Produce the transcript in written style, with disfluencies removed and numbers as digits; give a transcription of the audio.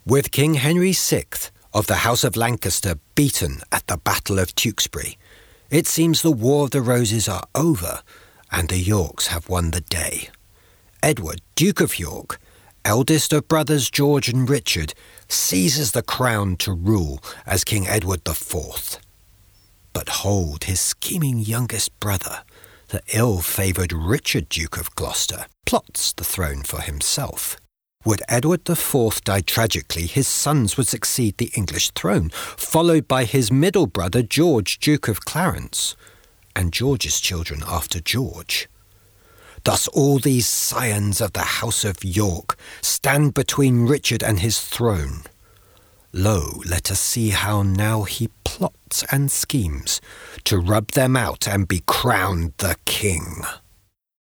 With King Henry VI of the House of Lancaster beaten at the Battle of Tewkesbury, it seems the War of the Roses are over and the Yorks have won the day. Edward, Duke of York, eldest of brothers George and Richard, seizes the crown to rule as King Edward IV. But hold, his scheming youngest brother, the ill-favoured Richard, Duke of Gloucester, plots the throne for himself. Would Edward IV die tragically, his sons would succeed the English throne, followed by his middle brother George, Duke of Clarence, and George's children after George. Thus all these scions of the House of York stand between Richard and his throne. Lo, let us see how now he plots and schemes to rub them out and be crowned the king.